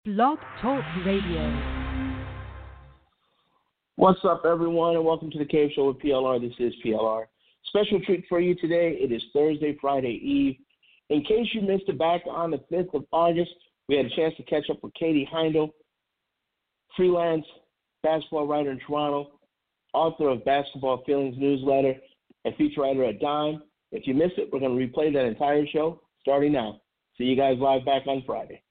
Blog Talk Radio. What's up, everyone, and welcome to the Cave Show with PLR. This is PLR. Special treat for you today. It is Thursday, Friday Eve. In case you missed it, back on the 5th of August, we had a chance to catch up with Katie Heindl, freelance basketball writer in Toronto, author of Basketball Feelings newsletter, and feature writer at Dime. If you missed it, we're going to replay that entire show starting now. See you guys live back on Friday.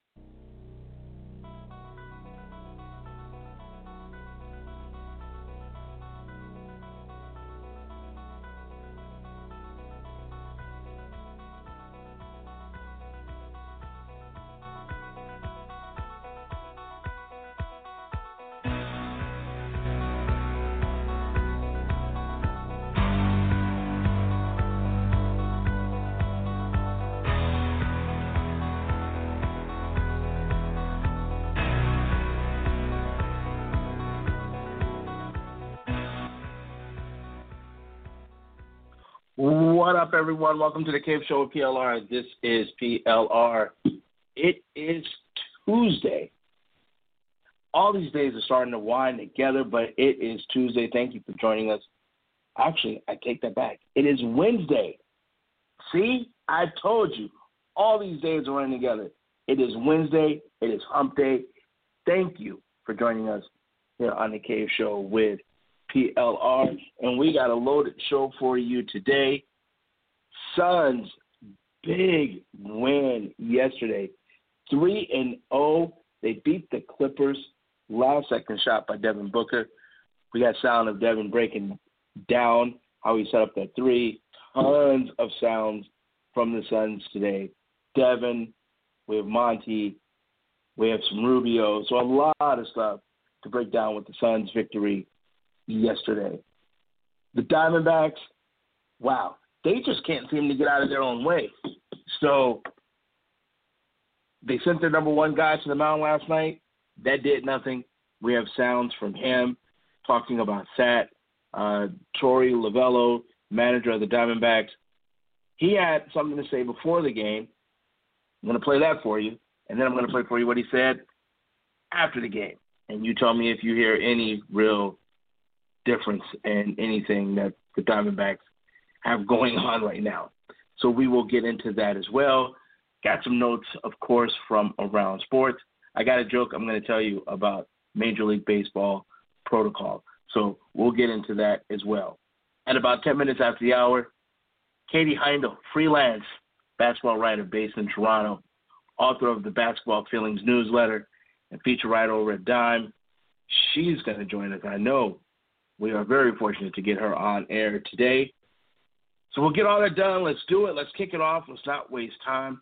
What up, everyone? Welcome to the Cave Show with PLR. This is PLR. It is Tuesday. All these days are starting to wind together, but it is Tuesday. Thank you for joining us. Actually, I take that back. It is Wednesday. See? I told you. All these days are running together. It is Wednesday. It is hump day. Thank you for joining us here on the Cave Show with PLR, and we got a loaded show for you today. Suns, big win yesterday, 3-0. They beat the Clippers. Last second shot by Devin Booker. We got sound of Devin breaking down how he set up that three. Tons of sounds from the Suns today. Devin, we have Monty, we have some Rubio. So a lot of stuff to break down with the Suns' victory yesterday. The Diamondbacks, wow, they just can't seem to get out of their own way. So they sent their number one guy to the mound last night. That did nothing. We have sounds from him talking about Sat. Torey Lovullo, manager of the Diamondbacks, he had something to say before the game. I'm going to play that for you, and then I'm going to play for you what he said after the game. And you tell me if you hear any real difference in anything that the Diamondbacks have going on right now. So we will get into that as well. Got some notes, of course, from around sports. I got a joke I'm going to tell you about Major League Baseball protocol. So we'll get into that as well. At about 10 minutes after the hour, Katie Heindl, freelance basketball writer based in Toronto, author of the Basketball Feelings newsletter and feature writer over at Dime. She's going to join us, I know. We are very fortunate to get her on air today. So we'll get all that done. Let's do it. Let's kick it off. Let's not waste time.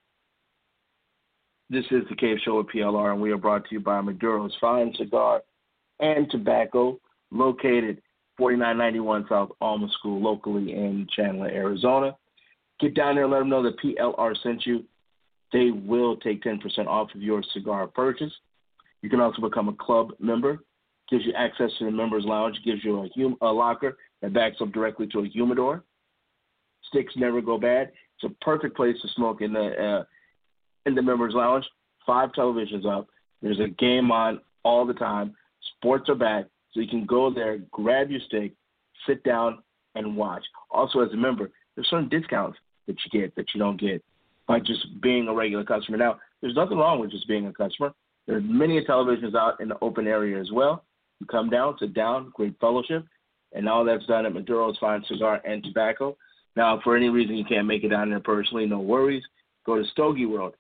This is the Cave Show with PLR, and we are brought to you by Maduro's Fine Cigar and Tobacco, located 4991 South Alma School, locally in Chandler, Arizona. Get down there, let them know that PLR sent you. They will take 10% off of your cigar purchase. You can also become a club member. Gives you access to the members' lounge, gives you a locker that backs up directly to a humidor. Sticks never go bad. It's a perfect place to smoke in the members' lounge. 5 televisions up. There's a game on all the time. Sports are back, so you can go there, grab your stick, sit down, and watch. Also, as a member, there's certain discounts that you get that you don't get by just being a regular customer. Now, there's nothing wrong with just being a customer. There are many televisions out in the open area as well. You come down, sit down, great fellowship, and all that's done at Maduro's Fine Cigar and Tobacco. Now, if for any reason you can't make it down there personally, no worries. Go to Stogie World,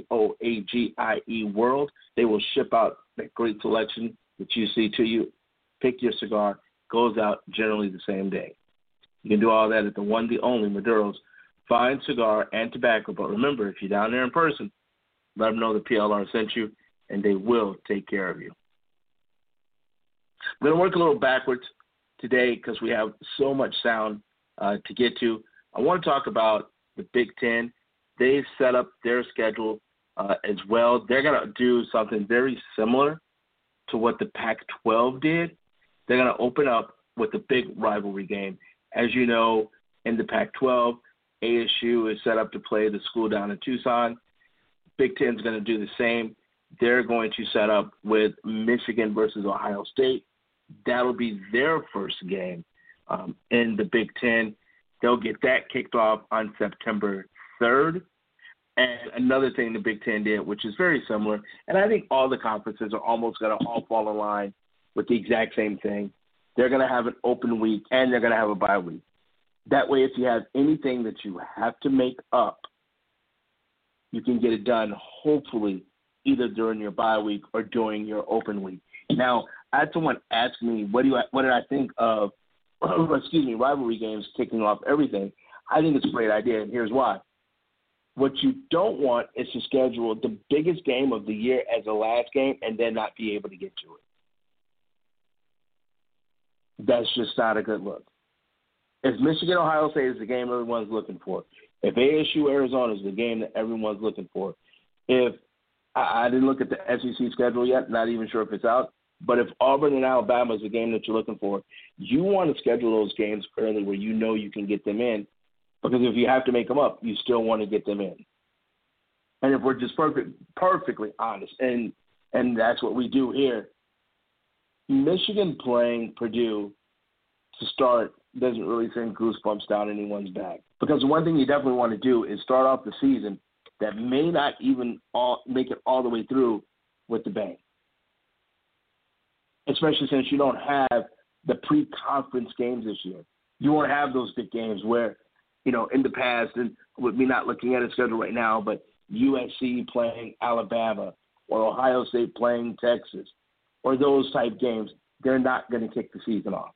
Stoagie World. They will ship out that great selection that you see to you. Pick your cigar. Goes out generally the same day. You can do all that at the one, the only Maduro's Fine Cigar and Tobacco. But remember, if you're down there in person, let them know the PLR sent you, and they will take care of you. We're going to work a little backwards today because we have so much sound to get to. I want to talk about the Big Ten. They've set up their schedule as well. They're going to do something very similar to what the Pac-12 did. They're going to open up with a big rivalry game. As you know, in the Pac-12, ASU is set up to play the school down in Tucson. Big Ten is going to do the same. they're going to set up with Michigan versus Ohio State. That'll be their first game in the Big Ten. They'll get that kicked off on September 3rd. And another thing the Big Ten did, which is very similar, and I think all the conferences are almost going to all fall in line with the exact same thing. They're going to have an open week, and they're going to have a bye week. That way, if you have anything that you have to make up, you can get it done, hopefully, either during your bye week or during your open week. Now, I had someone ask me, what did I think of, rivalry games kicking off everything? I think it's a great idea, and here's why. What you don't want is to schedule the biggest game of the year as the last game and then not be able to get to it. That's just not a good look. If Michigan-Ohio State is the game everyone's looking for, if ASU-Arizona is the game that everyone's looking for, if I didn't look at the SEC schedule yet, not even sure if it's out, but if Auburn and Alabama is the game that you're looking for, you want to schedule those games early where you know you can get them in, because if you have to make them up, you still want to get them in. And if we're just perfectly honest, and that's what we do here, Michigan playing Purdue to start doesn't really send goosebumps down anyone's back. Because the one thing you definitely want to do is start off the season that may not even make it all the way through with the bang. Especially since you don't have the pre-conference games this year. You won't have those big games where, in the past, and with me not looking at a schedule right now, but USC playing Alabama or Ohio State playing Texas or those type games, they're not going to kick the season off.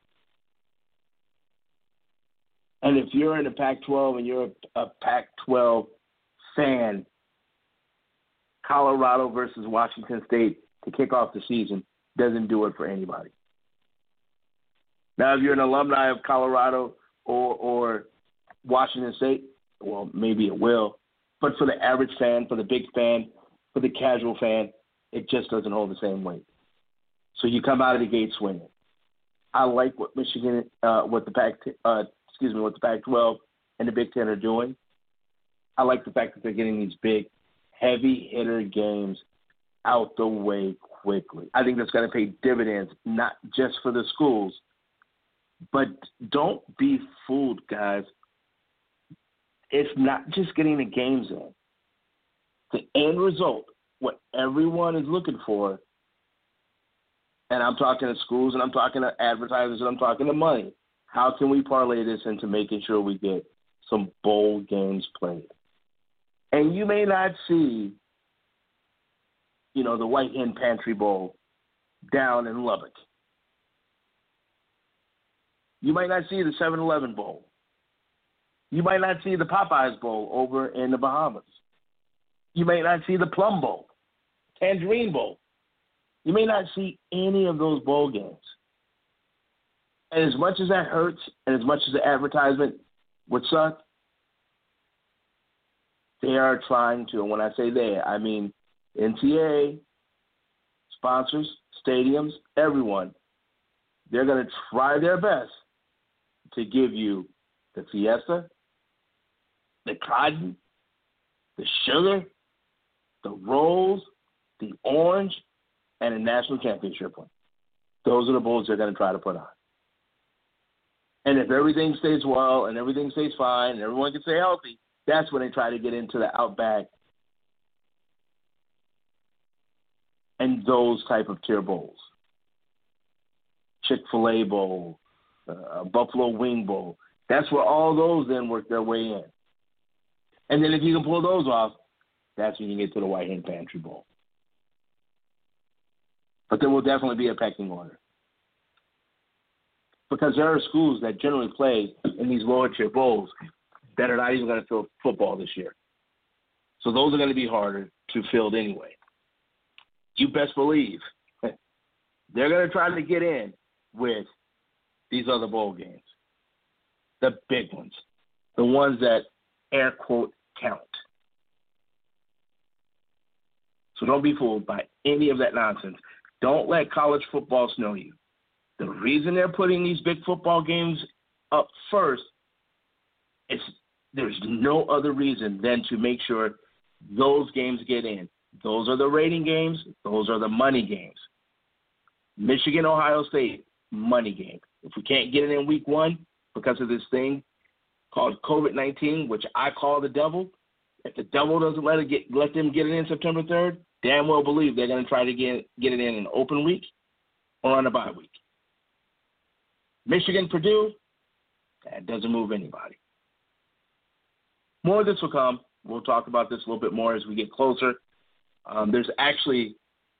And if you're in the Pac-12 and you're a Pac-12 fan, Colorado versus Washington State to kick off the season doesn't do it for anybody. Now, if you're an alumni of Colorado or Washington State, well, maybe it will. But for the average fan, for the big fan, for the casual fan, it just doesn't hold the same weight. So you come out of the gate swinging. I like what Michigan, what the Pac-12 and the Big Ten are doing. I like the fact that they're getting these big, heavy hitter games out the way quickly. I think that's going to pay dividends, not just for the schools, but don't be fooled, guys. It's not just getting the games in. The end result, what everyone is looking for, and I'm talking to schools and I'm talking to advertisers and I'm talking to money, how can we parlay this into making sure we get some bowl games played? And you may not see, the White Hen Pantry Bowl down in Lubbock. You might not see the 7-Eleven Bowl. You might not see the Popeyes Bowl over in the Bahamas. You may not see the Plum Bowl, Tangerine Bowl. You may not see any of those bowl games. And as much as that hurts and as much as the advertisement would suck, they are trying to, and when I say they, I mean NCAA, sponsors, stadiums, everyone. They're going to try their best to give you the Fiesta, the cotton, the sugar, the rolls, the orange, and a national championship one. Those are the bowls they're going to try to put on. And if everything stays well and everything stays fine and everyone can stay healthy, that's when they try to get into the Outback and those type of tier bowls. Chick-fil-A Bowl, Buffalo Wing Bowl. That's where all those then work their way in. And then if you can pull those off, that's when you get to the White Hen Pantry Bowl. But there will definitely be a pecking order. Because there are schools that generally play in these lower tier bowls that are not even going to field football this year. So those are going to be harder to field anyway. You best believe they're going to try to get in with these other bowl games. The big ones. The ones that air quote count. So don't be fooled by any of that nonsense. Don't let college football snow you. The reason they're putting these big football games up first is there's no other reason than to make sure those games get in. Those are the rating games. Those are the money games. Michigan, Ohio State, money game. If we can't get it in week 1 because of this thing called COVID-19, which I call the devil, if the devil doesn't let them get it in September 3rd, damn well believe they're going to try to get it in an open week or on a bye week. Michigan, Purdue, that doesn't move anybody. More of this will come. We'll talk about this a little bit more as we get closer. There's actually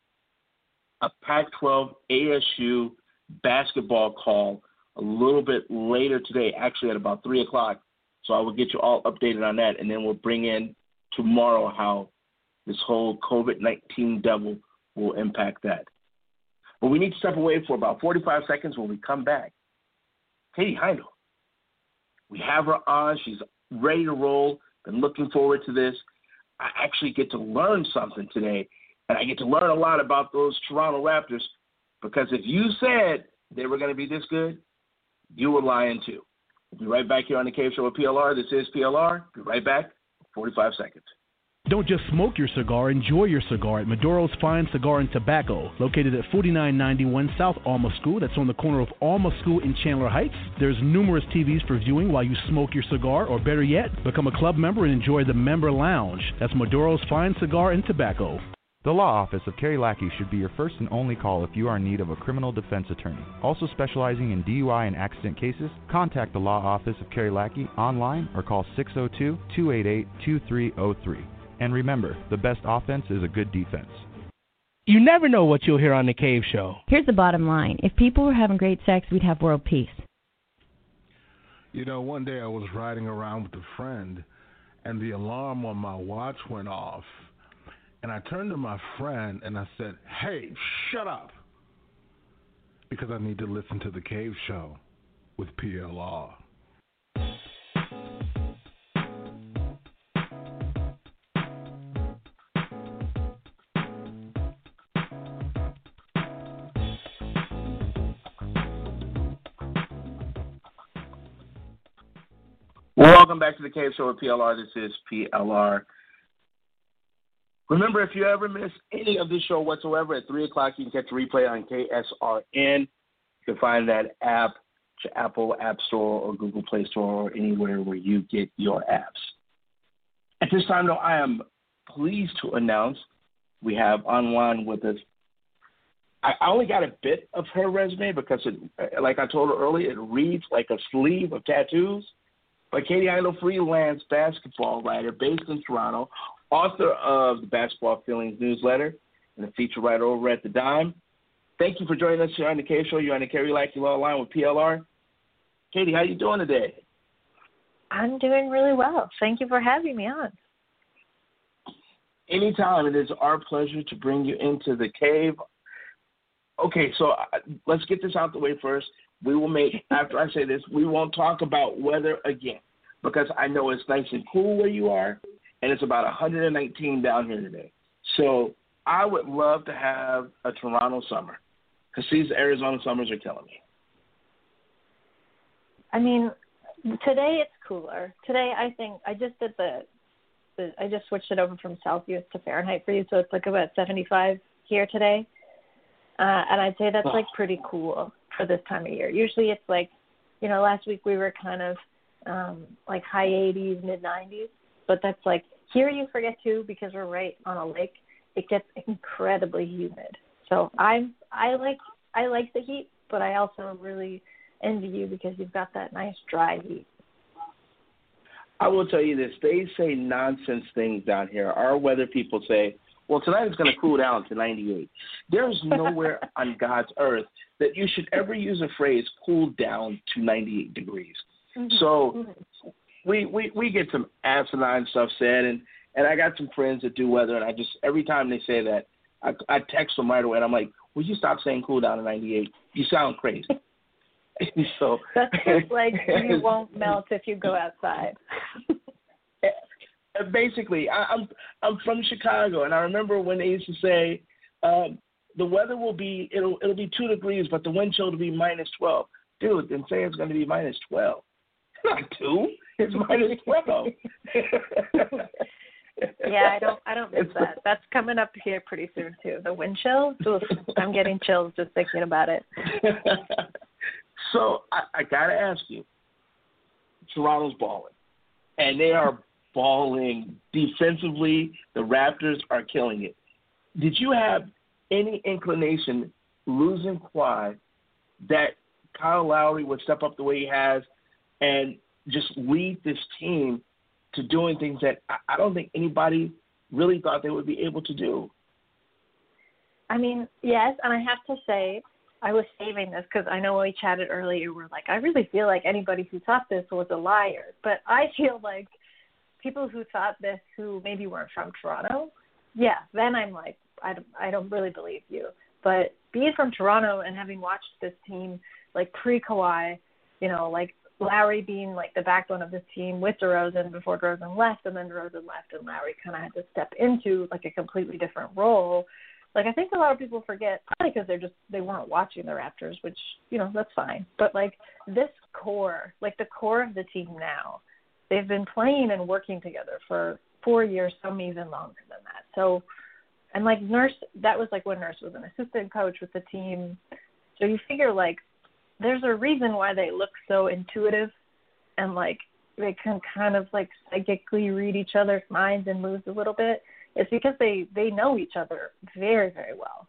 a Pac-12 ASU basketball call a little bit later today, actually at about 3 o'clock. So I will get you all updated on that, and then we'll bring in tomorrow how this whole COVID-19 devil will impact that. But we need to step away for about 45 seconds. When we come back, Katie Heindl, we have her on. She's ready to roll. Been looking forward to this. I actually get to learn something today, and I get to learn a lot about those Toronto Raptors, because if you said they were going to be this good, you were lying too. We'll be right back here on the Cave Show with PLR. This is PLR. Be right back. 45 seconds. Don't just smoke your cigar, enjoy your cigar at Maduro's Fine Cigar and Tobacco, located at 4991 South Alma School. That's on the corner of Alma School in Chandler Heights. There's numerous TVs for viewing while you smoke your cigar, or better yet, become a club member and enjoy the member lounge. That's Maduro's Fine Cigar and Tobacco. The Law Office of Kerry Lackey should be your first and only call if you are in need of a criminal defense attorney. Also specializing in DUI and accident cases, contact the Law Office of Kerry Lackey online or call 602-288-2303. And remember, the best offense is a good defense. You never know what you'll hear on The Cave Show. Here's the bottom line. If people were having great sex, we'd have world peace. You know, one day I was riding around with a friend, and the alarm on my watch went off. And I turned to my friend, and I said, "Hey, shut up," because I need to listen to The Cave Show with PLR. Welcome back to the Cave Show with PLR. This is PLR. Remember, if you ever miss any of this show whatsoever, at 3 o'clock, you can catch a replay on KSRN. You can find that app to Apple App Store or Google Play Store or anywhere where you get your apps. At this time, though, I am pleased to announce we have online with us. I only got a bit of her resume because, like I told her earlier, it reads like a sleeve of tattoos. But Katie Heindl, freelance basketball writer based in Toronto, author of the Basketball Feelings newsletter, and a feature writer over at The Dime. Thank you for joining us here on the Cave Show. You're on the Kerry Lackey Law Line with PLR. Katie, how you doing today? I'm doing really well. Thank you for having me on. Anytime. It is our pleasure to bring you into the cave. Okay, so let's get this out the way first. We will make, after I say this, we won't talk about weather again, because I know it's nice and cool where you are, and it's about 119 down here today. So I would love to have a Toronto summer, because these Arizona summers are killing me. I mean, today it's cooler. Today I think I just did I just switched it over from Celsius to Fahrenheit for you, so it's like about 75 here today. And I'd say that's like pretty cool for this time of year. Usually it's like, you know, last week we were kind of like high 80s, mid 90s, but that's like, here you forget too, because we're right on a lake, it gets incredibly humid. So I like the heat, but I also really envy you because you've got that nice dry heat. I will tell you this, they say nonsense things down here. Our weather people say, well, tonight it's going to cool down to 98. There's nowhere on God's earth that you should ever use a phrase cool down to 98 degrees. Mm-hmm. So we get some asinine stuff said, and I got some friends that do weather, and I just, every time they say that, I text them right away, and I'm like, will you stop saying cool down to 98? You sound crazy. So that's just like you won't melt if you go outside. Basically, I'm from Chicago, and I remember when they used to say the weather will be it'll be 2 degrees, but the wind chill will be minus 12. Dude, then say it's going to be minus 12. Not 2. It's minus 12. Yeah, I don't miss that. That's coming up here pretty soon too. The wind chills. Oof, I'm getting chills just thinking about it. So I gotta ask you, Toronto's balling, and they are balling defensively. The Raptors are killing it. Did you have any inclination, losing Kawhi, that Kyle Lowry would step up the way he has and just lead this team to doing things that I don't think anybody really thought they would be able to do? I mean, yes, and I have to say, I was saving this because I know when we chatted earlier, we're like, I really feel like anybody who thought this was a liar. But I feel like people who thought this who maybe weren't from Toronto, yeah, then I'm like, I don't really believe you. But being from Toronto and having watched this team, like pre-Kawhi, you know, like Lowry being like the backbone of this team with DeRozan before DeRozan left, and then DeRozan left and Lowry kind of had to step into like a completely different role. Like I think a lot of people forget, probably because they weren't watching the Raptors, which, you know, that's fine. But like this core, like the core of the team now, they've been playing and working together for 4 years, some even longer than that. So, and like Nurse, that was like when Nurse was an assistant coach with the team. So you figure like there's a reason why they look so intuitive and like they can kind of like psychically read each other's minds and moves a little bit. It's because they know each other very, very well.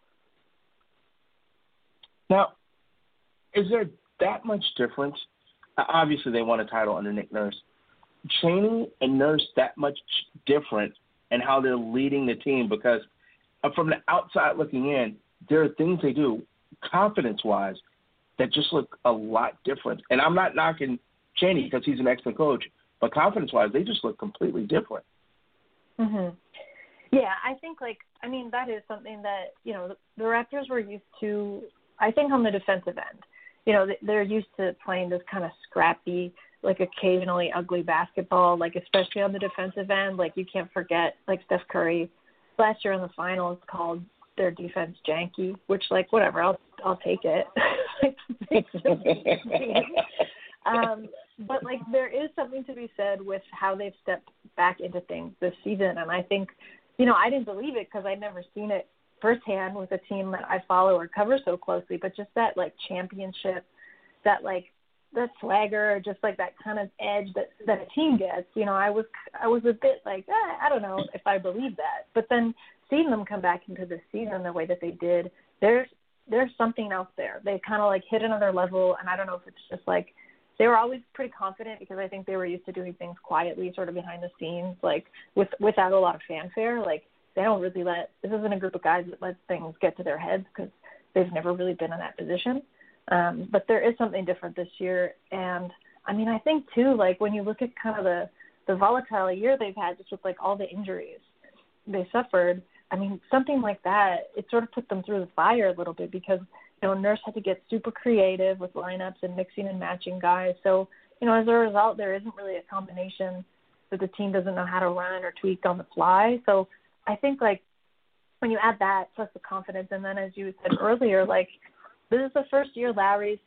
Now, is there that much difference? Obviously, they won a title under Nick Nurse. Chaney and Nurse that much different in how they're leading the team? Because from the outside looking in, there are things they do confidence-wise that just look a lot different. And I'm not knocking Chaney because he's an excellent coach, but confidence-wise, they just look completely different. Mm-hmm. Yeah, I think, like, I mean, that is something that, you know, the Raptors were used to, I think, on the defensive end. You know, they're used to playing this kind of scrappy, like, occasionally ugly basketball, like, especially on the defensive end. Like, you can't forget, like, Steph Curry last year in the finals called their defense janky, which, like, whatever, I'll take it. But, like, there is something to be said with how they've stepped back into things this season. And I think, you know, I didn't believe it because I'd never seen it firsthand with a team that I follow or cover so closely, but just that, like, championship, that, like, that swagger, just, like, that kind of edge that a team gets. You know, I was a bit like, I don't know if I believe that. But then seeing them come back into the season the way that they did, there's something else there. They kind of, like, hit another level, and I don't know if it's just, like, they were always pretty confident because I think they were used to doing things quietly, sort of behind the scenes, like without a lot of fanfare. Like they don't really this isn't a group of guys that let things get to their heads because they've never really been in that position. But there is something different this year. And I mean, I think too, like when you look at kind of the volatile year they've had, just with like all the injuries they suffered, I mean, something like that, it sort of put them through the fire a little bit because, you know, Nurse had to get super creative with lineups and mixing and matching guys. So, you know, as a result, there isn't really a combination that the team doesn't know how to run or tweak on the fly. So I think, like, when you add that plus the confidence, and then as you said earlier, like, this is the first year Lowry's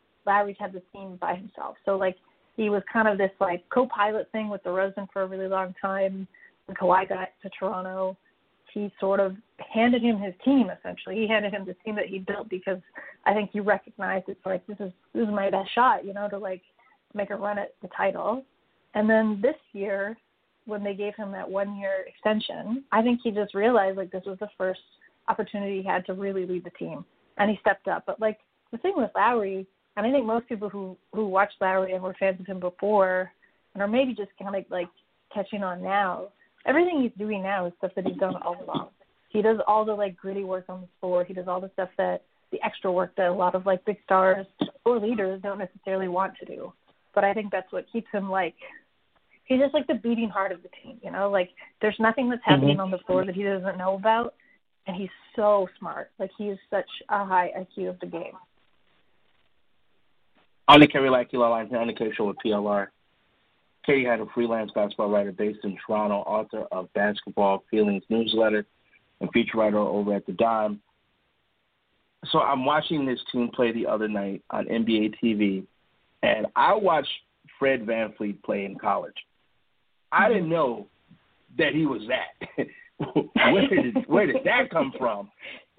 had the team by himself. So, like, he was kind of this, like, co-pilot thing with DeRozan for a really long time. When Kawhi got to Toronto, he sort of handed him his team, essentially. He handed him the team that he built because I think he recognized it's like, this is my best shot, you know, to, like, make a run at the title. And then this year, when they gave him that 1-year extension, I think he just realized, like, this was the first opportunity he had to really lead the team. And he stepped up. But, like, the thing with Lowry, and I think most people who watched Lowry and were fans of him before and are maybe just kind of, like, catching on now, everything he's doing now is stuff that he's done all along. He does all the, like, gritty work on the floor. He does all the stuff the extra work that a lot of, like, big stars or leaders don't necessarily want to do. But I think that's what keeps him, like, he's just, like, the beating heart of the team, you know? Like, there's nothing that's happening on the floor that he doesn't know about, and he's so smart. Like, he is such a high IQ of the game. On the Kerry Lackey line here on the K Show with PLR. Katie had a freelance basketball writer based in Toronto, author of Basketball Feelings newsletter, and feature writer over at The Dime. So I'm watching this team play the other night on NBA TV, and I watched Fred VanVleet play in college. I didn't know that he was that. where did that come from?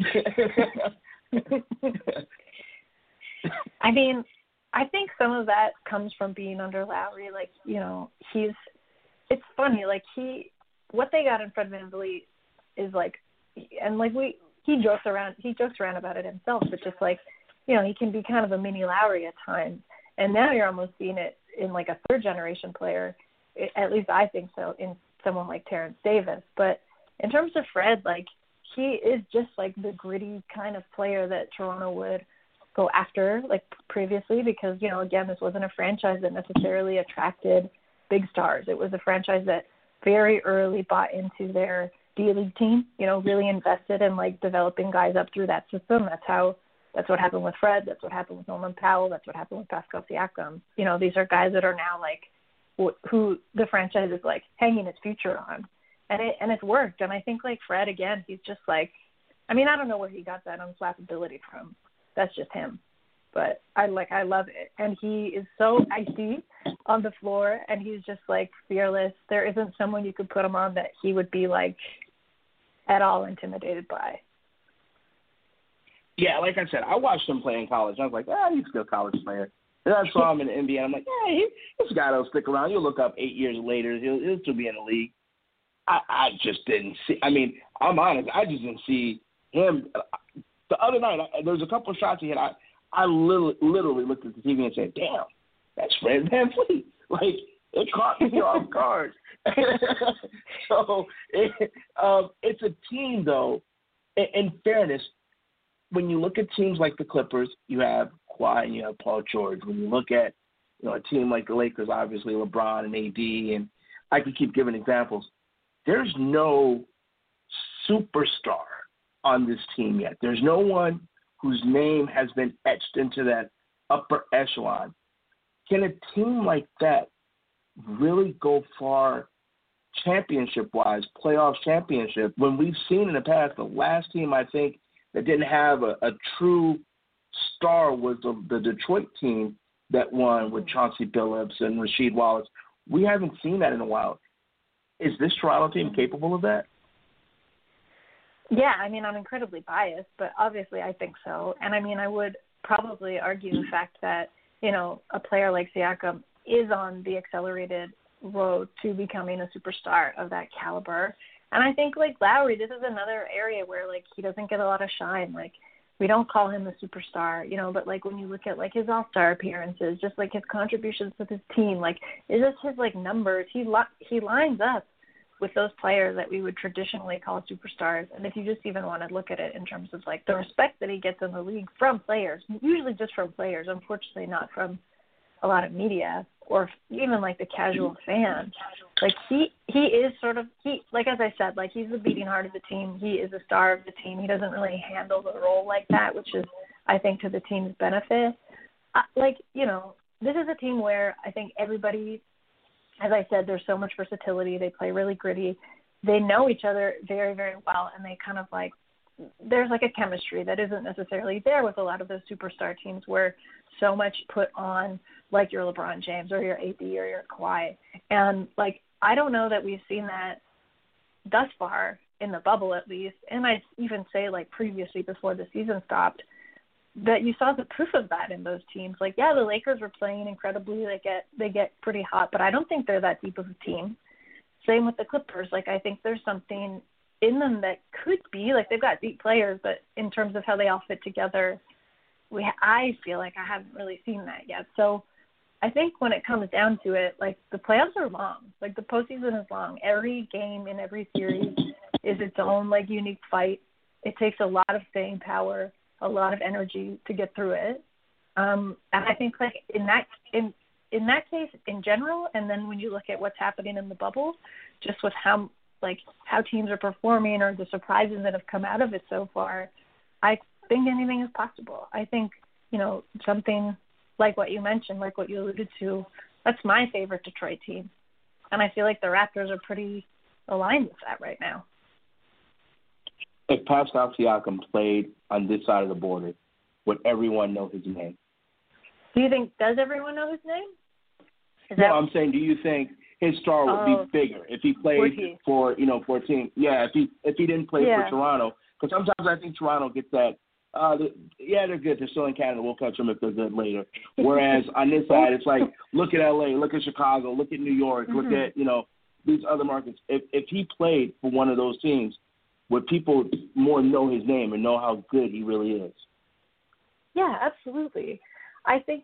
I mean, I think some of that comes from being under Lowry. Like, it's funny. Like, what they got in Fred VanVleet is like, and like he jokes around about it himself, but just like, he can be kind of a mini Lowry at times. And now you're almost seeing it in like a third generation player. At least I think so, in someone like Terrence Davis. But in terms of Fred, like, he is just like the gritty kind of player that Toronto would go after, like, previously, because, again, this wasn't a franchise that necessarily attracted big stars. It was a franchise that very early bought into their D-League team, really invested in, like, developing guys up through that system. That's what happened with Fred. That's what happened with Norman Powell. That's what happened with Pascal Siakam. These are guys that are now, like, who the franchise is, like, hanging its future on. And it's worked. And I think, like, Fred, again, he's just, like, I mean, I don't know where he got that unflappability from. That's just him. But I love it. And he is so icy on the floor, and he's just, like, fearless. There isn't someone you could put him on that he would be, like, at all intimidated by. Yeah, like I said, I watched him play in college. I was like, he's still a college player. And I saw him in the NBA, and I'm like, this guy will stick around. You'll look up 8 years later. He'll still be in the league. I just didn't see. I mean, I'm honest. I just didn't see him. The other night, there was a couple of shots he had. I literally looked at the TV and said, damn, that's Fred VanVleet. Like, it caught me off guard. So it's a team, though. In fairness, when you look at teams like the Clippers, you have Kawhi and you have Paul George. When you look at a team like the Lakers, obviously LeBron and AD, and I could keep giving examples. There's no superstar on this team yet. There's no one whose name has been etched into that upper echelon. Can a team like that really go far championship-wise, playoff championship, when we've seen in the past the last team, I think, that didn't have a true star was the Detroit team that won with Chauncey Billups and Rasheed Wallace. We haven't seen that in a while. Is this Toronto team capable of that? Yeah, I mean, I'm incredibly biased, but obviously I think so. And I mean, I would probably argue the fact that, a player like Siakam is on the accelerated road to becoming a superstar of that caliber. And I think, like, Lowry, this is another area where, like, he doesn't get a lot of shine. Like, we don't call him a superstar, but, like, when you look at, like, his all-star appearances, just, like, his contributions with his team, like, it's just his, like, numbers. He lines up with those players that we would traditionally call superstars. And if you just even want to look at it in terms of, like, the respect that he gets in the league from players, usually just from players, unfortunately not from a lot of media or even, like, the casual fan. Like, he is sort of, like, as I said, like, he's the beating heart of the team. He is the star of the team. He doesn't really handle the role like that, which is, I think, to the team's benefit. This is a team where I think everybody, as I said, there's so much versatility. They play really gritty. They know each other very, very well, and they kind of, like, there's, like, a chemistry that isn't necessarily there with a lot of those superstar teams where so much put on, like, your LeBron James or your AD or your Kawhi. And, like, I don't know that we've seen that thus far in the bubble, at least. And I'd even say, like, previously before the season stopped, that you saw the proof of that in those teams. Like, yeah, the Lakers were playing incredibly. They get pretty hot, but I don't think they're that deep of a team. Same with the Clippers. Like, I think there's something in them that could be, like, they've got deep players, but in terms of how they all fit together, I feel like I haven't really seen that yet. So I think when it comes down to it, like, the playoffs are long. Like, the postseason is long. Every game in every series is its own, like, unique fight. It takes a lot of staying power, a lot of energy to get through it. And I think, like, in that case, in general, and then when you look at what's happening in the bubble, just with how teams are performing or the surprises that have come out of it so far, I think anything is possible. I think, something like what you mentioned, like what you alluded to, that's my favorite Detroit team. And I feel like the Raptors are pretty aligned with that right now. If Pascal Siakam played on this side of the border, would everyone know his name? Do you think, does everyone know his name? I'm saying, do you think his star would be bigger if he played for a team. Yeah, if he didn't play for Toronto, because sometimes I think Toronto gets that. They're good. They're still in Canada. We'll catch them if they're good later. Whereas on this side, it's like look at LA, look at Chicago, look at New York, look at these other markets. If he played for one of those teams, would people more know his name and know how good he really is? Yeah, absolutely. I think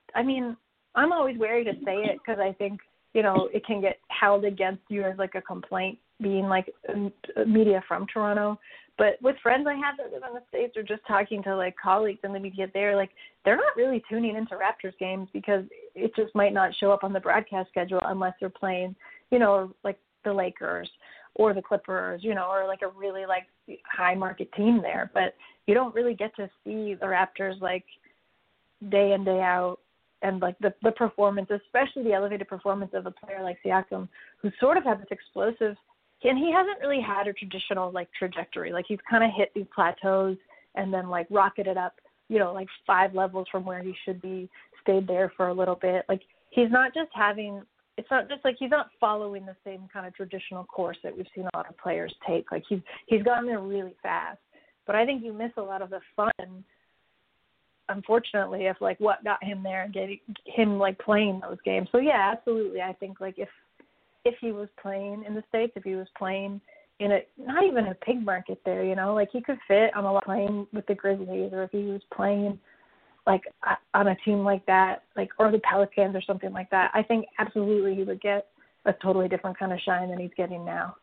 I'm always wary to say it because I think it can get held against you as like a complaint being like media from Toronto. But with friends I have that live in the States or just talking to like colleagues in the media there, like they're not really tuning into Raptors games because it just might not show up on the broadcast schedule unless they're playing, like the Lakers or the Clippers, or like a really like high market team there. But you don't really get to see the Raptors like day in, day out. And like the performance, especially the elevated performance of a player like Siakam, who sort of has this explosive, and he hasn't really had a traditional like trajectory. Like he's kind of hit these plateaus and then like rocketed up, like 5 levels from where he should be, stayed there for a little bit. Like he's not just it's not just like he's not following the same kind of traditional course that we've seen a lot of players take. Like he's gotten there really fast. But I think you miss a lot of the fun, unfortunately, of like what got him there and getting him like playing those games. So yeah, absolutely. I think like if he was playing in the States, if he was playing in not even a pig market there, like he could fit on a lot playing with the Grizzlies, or if he was playing like on a team like that, like or the Pelicans or something like that, I think absolutely he would get a totally different kind of shine than he's getting now.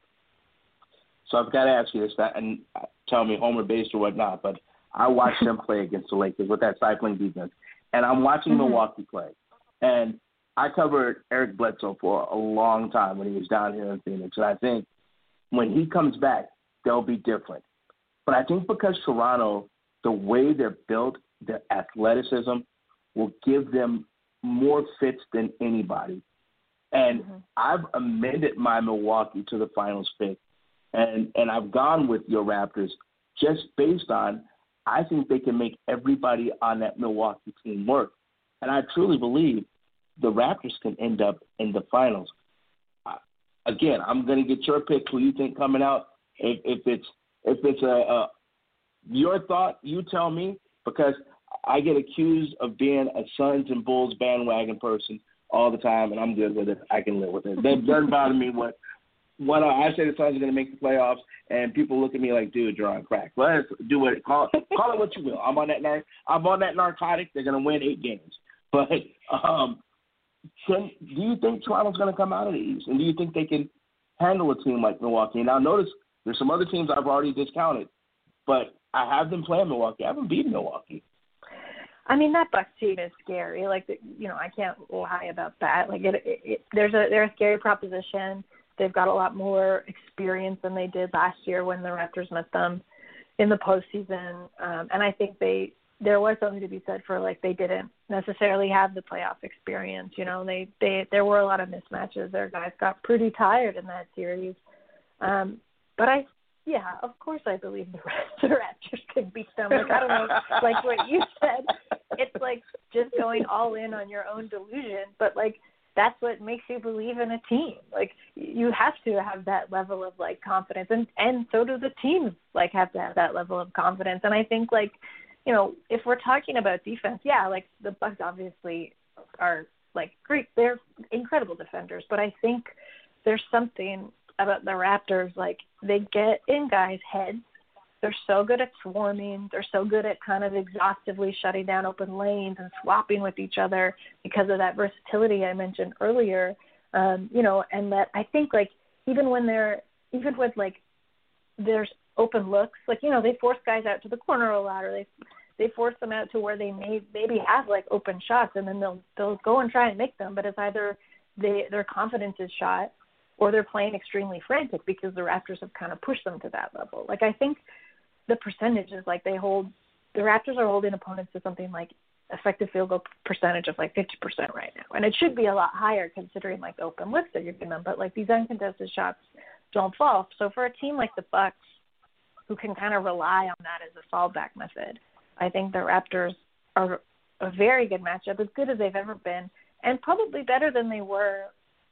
So I've got to ask you this, and tell me Homer based or whatnot, but I watched them play against the Lakers with that cycling defense, and I'm watching Milwaukee play. And I covered Eric Bledsoe for a long time when he was down here in Phoenix, and I think when he comes back, they'll be different. But I think because Toronto, the way they're built, their athleticism will give them more fits than anybody. And I've amended my Milwaukee to the finals pick, and I've gone with your Raptors just based on I think they can make everybody on that Milwaukee team work. And I truly believe the Raptors can end up in the finals. Again, I'm going to get your pick who you think coming out. If it's your thought, you tell me, because I get accused of being a Suns and Bulls bandwagon person all the time, and I'm good with it. I can live with it. That doesn't bother me what I say the Suns are going to make the playoffs, and people look at me like, dude, you're on crack. Let's do it. Call it what you will. I'm on that narcotic. They're going to win 8 games. But do you think Toronto's going to come out of the East? And do you think they can handle a team like Milwaukee? Now, notice there's some other teams I've already discounted, but I have them playing Milwaukee. I haven't beaten Milwaukee. I mean, that Bucks team is scary. Like, I can't lie about that. Like, they're a scary proposition. They've got a lot more experience than they did last year when the Raptors met them in the postseason. And I think there was something to be said for, like, they didn't necessarily have the playoff experience. There were a lot of mismatches. Their guys got pretty tired in that series. But of course I believe the Raptors could beat them. Like, I don't know, like what you said, it's like just going all in on your own delusion. But, like, that's what makes you believe in a team. Like, you have to have that level of, like, confidence. And so do the teams, like, have to have that level of confidence. And I think, like, if we're talking about defense, like, the Bucks obviously are, like, great. They're incredible defenders. But I think there's something about the Raptors, like, they get in guys' heads. They're so good at swarming. They're so good at kind of exhaustively shutting down open lanes and swapping with each other because of that versatility I mentioned earlier. And that I think, like, even with like there's open looks, like, they force guys out to the corner a lot, or they force them out to where they maybe have, like, open shots, and then they'll go and try and make them, but it's either their confidence is shot or they're playing extremely frantic because the Raptors have kind of pushed them to that level. Like, I think the percentages, like, the Raptors are holding opponents to something like effective field goal percentage of like 50% right now. And it should be a lot higher considering, like, the open looks that you're giving them, but, like, these uncontested shots don't fall. So for a team like the Bucks, who can kind of rely on that as a fallback method, I think the Raptors are a very good matchup, as good as they've ever been, and probably better than they were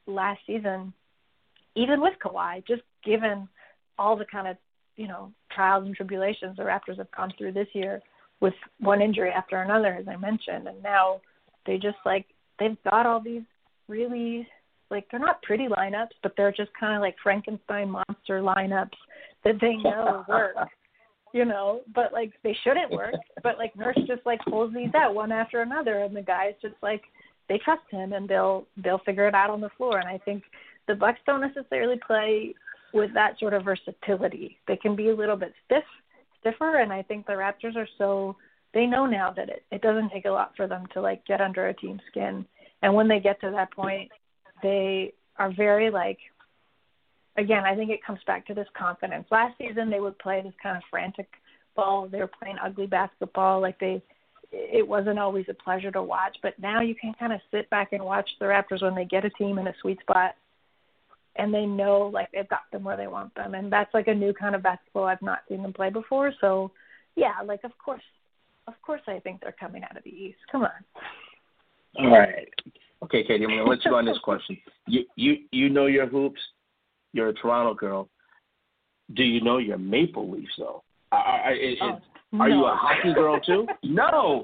last season, even with Kawhi, just given all the kind of, trials and tribulations the Raptors have gone through this year with one injury after another, as I mentioned. And now they just, they've got all these really, they're not pretty lineups, but they're just kind of like Frankenstein monster lineups that they know work, but, they shouldn't work. But, Nurse just, pulls these out one after another, and the guys just, they trust him, and they'll figure it out on the floor. And I think the Bucks don't necessarily play with that sort of versatility. They can be a little bit stiffer, and I think the Raptors are they know now that it doesn't take a lot for them to, get under a team's skin. And when they get to that point, they are very, again, I think it comes back to this confidence. Last season, they would play this kind of frantic ball. They were playing ugly basketball. It wasn't always a pleasure to watch. But now you can kind of sit back and watch the Raptors when they get a team in a sweet spot, and they know, they've got them where they want them. And that's, a new kind of basketball I've not seen them play before. So, yeah, of course I think they're coming out of the East. Come on. All right. Okay, Katie, I'm going to let you go on this question. You know your hoops. You're a Toronto girl. Do you know your Maple Leafs, though? Are you a hockey girl, too? No.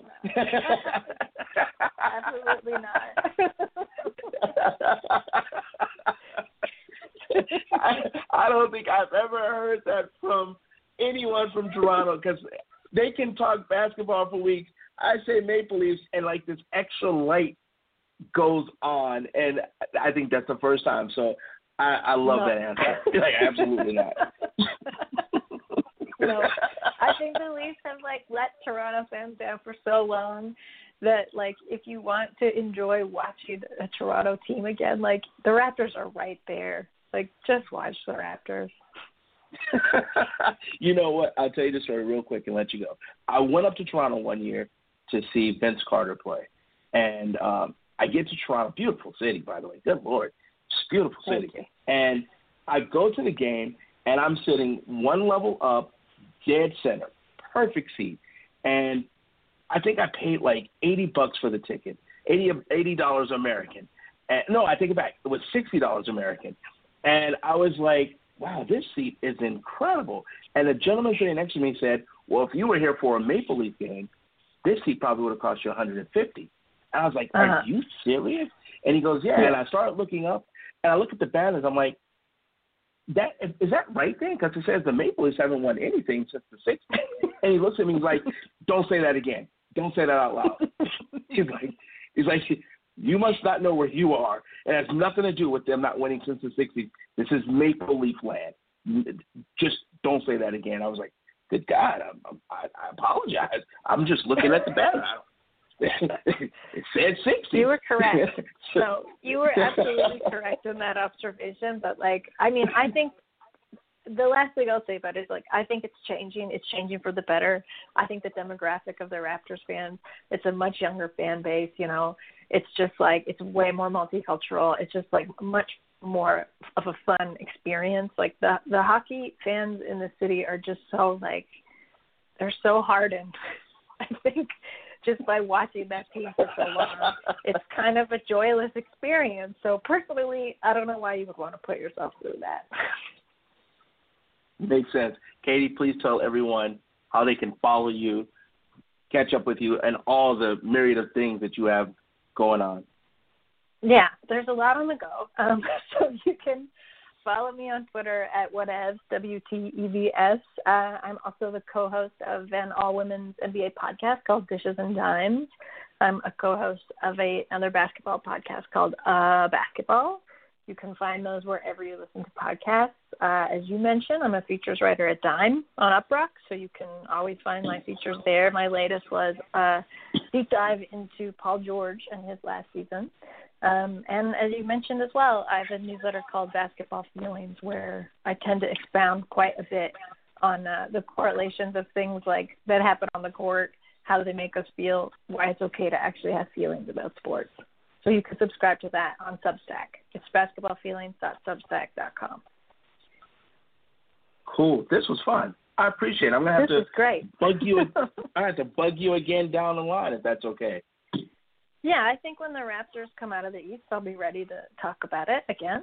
Absolutely not. I don't think I've ever heard that from anyone from Toronto, because they can talk basketball for weeks. I say Maple Leafs, and this extra light goes on, and I think that's the first time. So I love that answer. Absolutely not. No, I think the Leafs have let Toronto fans down for so long that if you want to enjoy watching a Toronto team again, the Raptors are right there. Just watch the Raptors. You know what? I'll tell you the story real quick and let you go. I went up to Toronto one year to see Vince Carter play. And I get to Toronto, beautiful city, by the way. Good Lord. It's a beautiful city. And I go to the game, and I'm sitting one level up, dead center, perfect seat. And I think I paid $80 for the ticket, $80 American. And, no, I take it back. It was $60 American. And I was like, wow, this seat is incredible. And the gentleman sitting next to me said, well, if you were here for a Maple Leaf game, this seat probably would have cost you $150. And I was like, are you serious? And he goes, yeah. And I started looking up, and I look at the banners. I'm like, is that right then? Because it says the Maple Leafs haven't won anything since the 60s. And he looks at me, he's like, don't say that again. Don't say that out loud. He's like, you must not know where you are. It has nothing to do with them not winning since the 60s. This is Maple Leaf land. Just don't say that again. I was like, good God, I apologize. I'm just looking at the banner. It said 60. You were correct. So you were absolutely correct in that observation. But, I think the last thing I'll say about it is, I think it's changing. It's changing for the better. I think the demographic of the Raptors fans, it's a much younger fan base, It's just, it's way more multicultural. It's just, much more of a fun experience. The hockey fans in the city are just so, they're so hardened. I think just by watching that team for so long, it's kind of a joyless experience. So, personally, I don't know why you would want to put yourself through that. Makes sense. Katie, please tell everyone how they can follow you, catch up with you, and all the myriad of things that you have going on. Yeah, there's a lot on the go. So you can follow me on Twitter at Whatevs, WTEVS. I'm also the co-host of an all-women's NBA podcast called Dishes and Dimes. I'm a co-host of another basketball podcast called Basketball. You can find those wherever you listen to podcasts. As you mentioned, I'm a features writer at Dime on Uprock, so you can always find my features there. My latest was a deep dive into Paul George and his last season. And as you mentioned as well, I have a newsletter called Basketball Feelings, where I tend to expound quite a bit on the correlations of things like that happen on the court, how they make us feel, why it's okay to actually have feelings about sports. So you can subscribe to that on Substack. It's basketballfeelings.substack.com. Cool. This was fun. I appreciate it. I'm gonna have to bug you. I have to bug you again down the line if that's okay. Yeah, I think when the Raptors come out of the East, I'll be ready to talk about it again.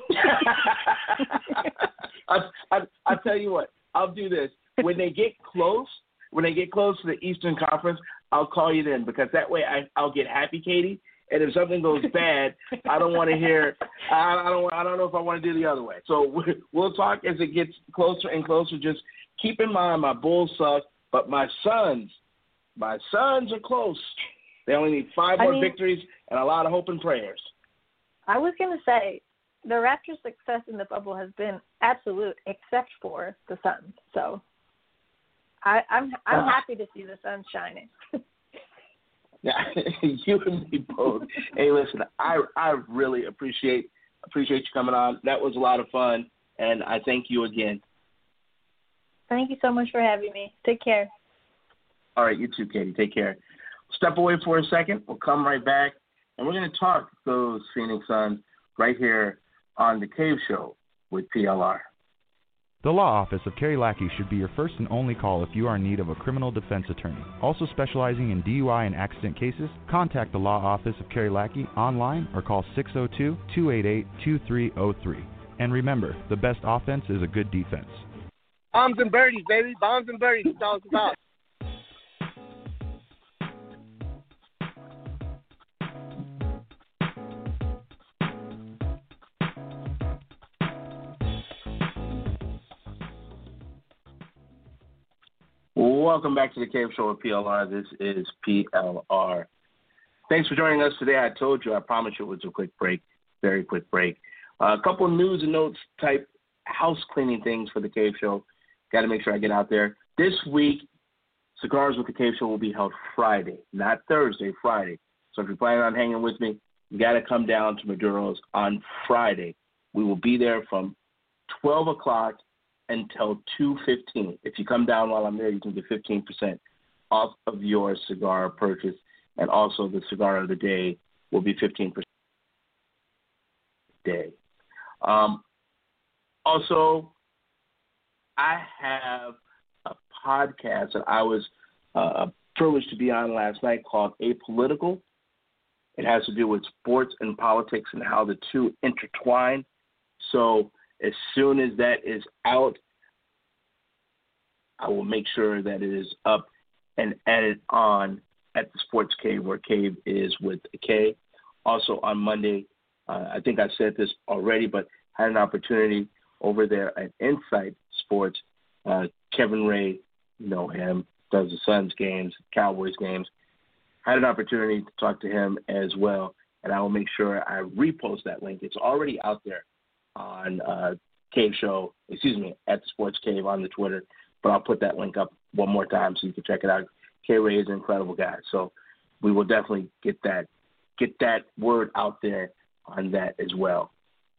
I'll tell you what. I'll do this. When they get close to the Eastern Conference, I'll call you then, because that way I'll get happy, Katie. And if something goes bad, I don't want to hear. I don't know if I want to do the other way. So we'll talk as it gets closer and closer. Just keep in mind, my Bulls suck, but my Suns are close. They only need 5 more victories and a lot of hope and prayers. I was going to say, the Raptors' success in the bubble has been absolute, except for the Suns. So I'm happy to see the Suns shining. Yeah, you and me both. Hey, listen, I really appreciate you coming on. That was a lot of fun, and I thank you again. Thank you so much for having me. Take care. All right, you too, Katie. Take care. Step away for a second. We'll come right back, and we're going to talk those Phoenix Suns right here on The Cave Show with PLR. The law office of Kerry Lackey should be your first and only call if you are in need of a criminal defense attorney. Also specializing in DUI and accident cases, contact the law office of Kerry Lackey online or call 602-288-2303. And remember, the best offense is a good defense. Bombs and birdies, baby. Bombs and birdies. That's all it's about. Welcome back to the Cave Show with PLR. This is PLR. Thanks for joining us today. I told you, I promised you it was a quick break, very quick break. A couple of news and notes type house cleaning things for the Cave Show. Got to make sure I get out there. This week, Cigars with the Cave Show will be held Friday, not Thursday, Friday. So if you're planning on hanging with me, you got to come down to Maduro's on Friday. We will be there from 12 o'clock until 2:15. If you come down while I'm there, you can get 15% off of your cigar purchase, and also the cigar of the day will be 15% a day. Also, I have a podcast that I was privileged to be on last night called Apolitical. It has to do with sports and politics and how the two intertwine. So as soon as that is out, I will make sure that it is up and added on at the Sports Cave, where Cave is with a K. Also on Monday, I think I said this already, but had an opportunity over there at Insight Sports. Kevin Ray, you know him, does the Suns games, Cowboys games. Had an opportunity to talk to him as well, and I will make sure I repost that link. It's already out there on Cave Show, at the Sports Cave on the Twitter, but I'll put that link up one more time so you can check it out. K-Ray is an incredible guy, so we will definitely get that word out there on that as well.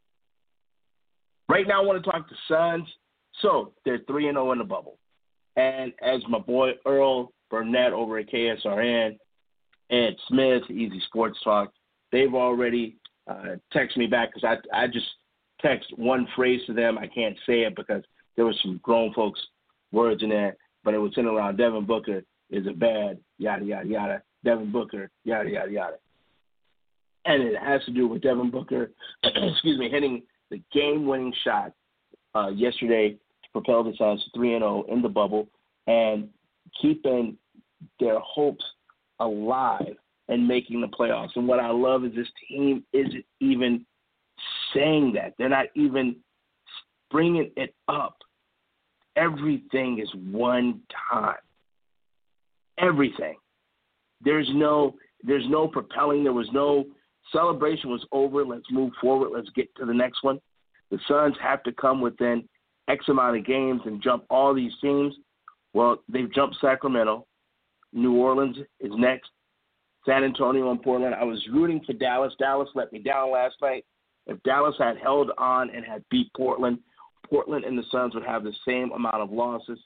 Right now I want to talk to Suns. So they're 3-0 in the bubble. And as my boy Earl Burnett over at KSRN, Ed Smith, Easy Sports Talk, they've already texted me back, because I just text one phrase to them. I can't say it because there was some grown folks' words in there, but it was in around Devin Booker is a bad, yada, yada, yada. Devin Booker, yada, yada, yada. And it has to do with Devin Booker, hitting the game-winning shot yesterday to propel the Suns to 3-0 in the bubble and keeping their hopes alive and making the playoffs. And what I love is this team isn't even saying that. They're not even bringing it up. Everything is one time. Everything. There's no propelling. There was no celebration. Was over. Let's move forward. Let's get to the next one. The Suns have to come within X amount of games and jump all these teams. Well, they've jumped Sacramento. New Orleans is next. San Antonio and Portland. I was rooting for Dallas. Dallas let me down last night. If Dallas had held on and had beat Portland, Portland and the Suns would have the same amount of losses.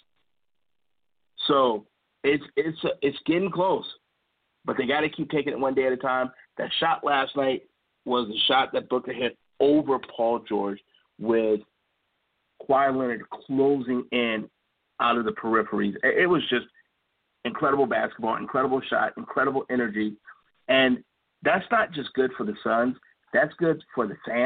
So it's getting close, but they got to keep taking it one day at a time. That shot last night was the shot that Booker hit over Paul George, with Kawhi Leonard closing in out of the peripheries. It was just incredible basketball, incredible shot, incredible energy. And That's not just good for the Suns. That's good for the fans.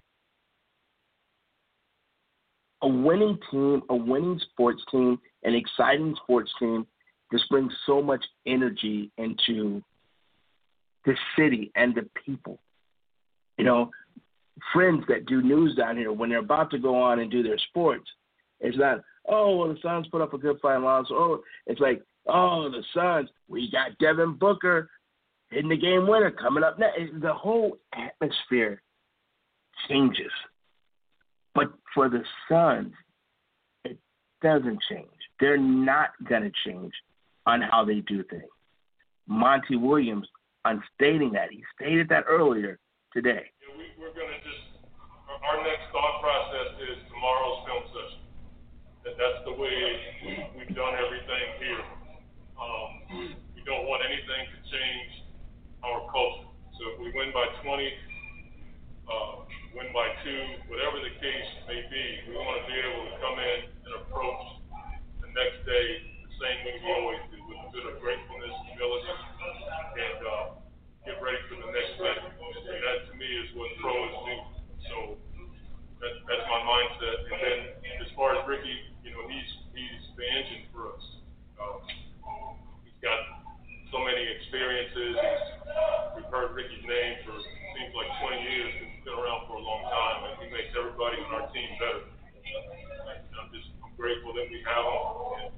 A winning team, a winning sports team, an exciting sports team just brings so much energy into the city and the people. You know, friends that do news down here, when they're about to go on and do their sports, it's not, oh, well, the Suns put up a good fight loss. Oh, it's like, oh, the Suns, we got Devin Booker hitting the game winner coming up next. The whole atmosphere changes. But for the Suns, it doesn't change. They're not going to change on how they do things. Monty Williams, on stating that, he stated that earlier today. Yeah, we're going to just, our next thought process is tomorrow's film session. That's the way we've done everything here. We don't want anything to change our culture. So if we win by 20, win by 2, whatever the case may be, we want to be able to come in and approach the next day the same way we always do, with a bit of gratefulness, humility, and get ready for the next day. And that, to me, is what pros do. So that's my mindset. And then as far as Ricky, you know, he's the engine for us. He's got so many experiences. We've heard Ricky's name for seems like 20 years. He's been around for a long time, and he makes everybody on our team better. I'm grateful that we have him. And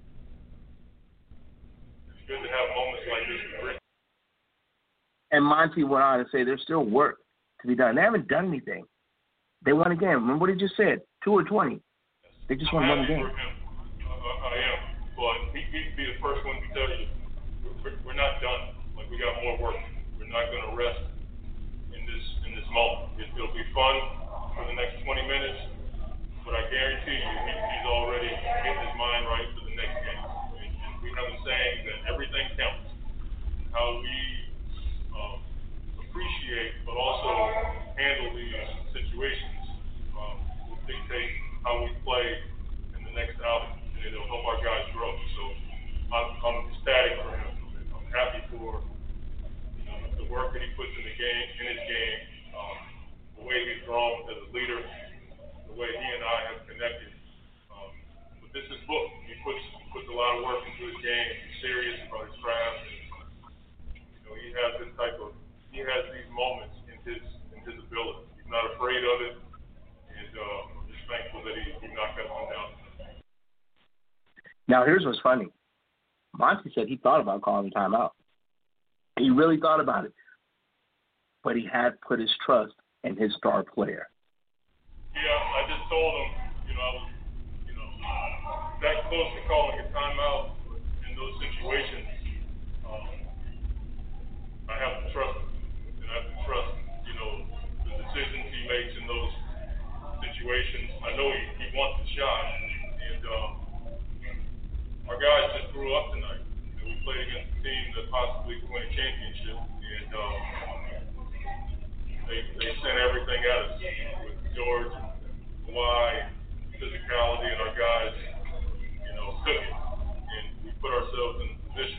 it's good to have moments like this with Ricky. And Monty went on to say there's still work to be done. They haven't done anything. They won a game. Remember what he just said? 2 or 20. They just won one game. I am. But he'd be the first one to tell you we're not done. Like, we got more work. We're not going to rest in this moment. It'll be fun for the next 20 minutes, but I guarantee you he's already getting his mind right for the next game. And we have a saying that everything counts. How we appreciate but also handle these situations will dictate how we play in the next outing, and it'll help our guys grow. So I'm ecstatic for him. I'm happy for the work that he puts in his game, the way he's grown as a leader, the way he and I have connected. But this is Book. He puts a lot of work into his game. He's serious about his craft. And, he has these moments in his ability. He's not afraid of it, and I'm just thankful that he knocked that one down. Now, here's what's funny. Monty said he thought about calling the timeout. He really thought about it. But he had put his trust in his star player. Yeah, I just told him, I was, that close to calling a timeout in those situations. I have to trust him. And I have to trust, the decisions he makes in those situations. I know he wants the shot. And our guys just grew up tonight. We played against a team that possibly could win a championship. And they sent everything at us with George, Kawhi, physicality, and our guys, took it. And we put ourselves in a position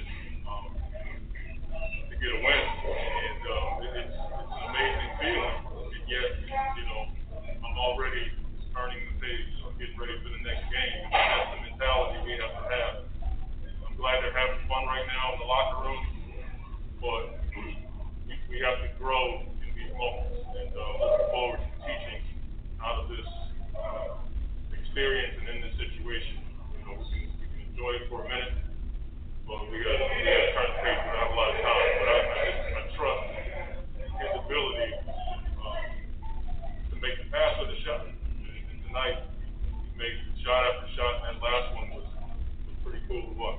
to get a win. And it's an amazing feeling. And yet, I'm already turning the page, getting ready for the next game. And that's the mentality we have to have. I'm glad they're having fun right now in the locker room, but we have to grow in these moments. And looking forward to teaching out of this experience and in this situation. We can enjoy it for a minute, but we got to turn the page. We don't have a lot of time, but I trust his ability to make the pass or the shot. And tonight, he made shot after shot, and that last one was pretty cool to watch.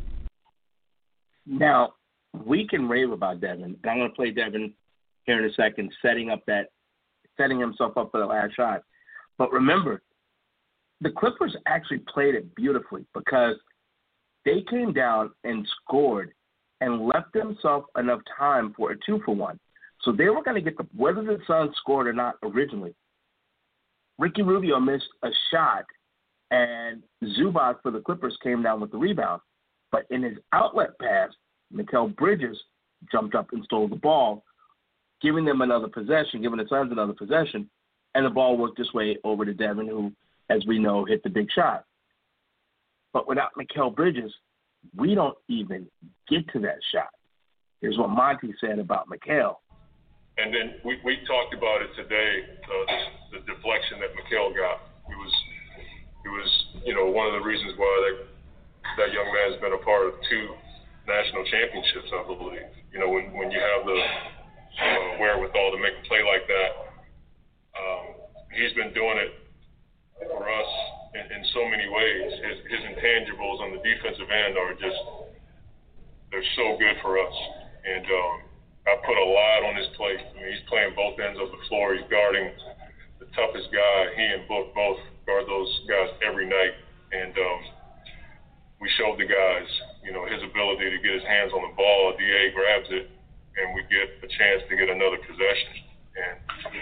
Now, we can rave about Devin, and I'm going to play Devin here in a second, setting himself up for the last shot. But remember, the Clippers actually played it beautifully because they came down and scored and left themselves enough time for a 2-for-1. So they were going to get whether the Suns scored or not originally. Ricky Rubio missed a shot, and Zubac for the Clippers came down with the rebound. But in his outlet pass, Mikal Bridges jumped up and stole the ball. giving them another possession, giving the Suns another possession, and the ball worked its way over to Devin, who, as we know, hit the big shot. But without Mikal Bridges, we don't even get to that shot. Here's what Monty said about Mikal. And then we talked about it today, the deflection that Mikal got. It was one of the reasons why that young man's been a part of 2 national championships, I believe. When you have the wherewithal to make a play like that, he's been doing it for us in so many ways. His intangibles on the defensive end they're so good for us. And I put a lot on his plate. I mean, he's playing both ends of the floor. He's guarding the toughest guy. He and Book both guard those guys every night. And we showed the guys, his ability to get his hands on the ball. DA grabs it, and we get a chance to get another possession. And,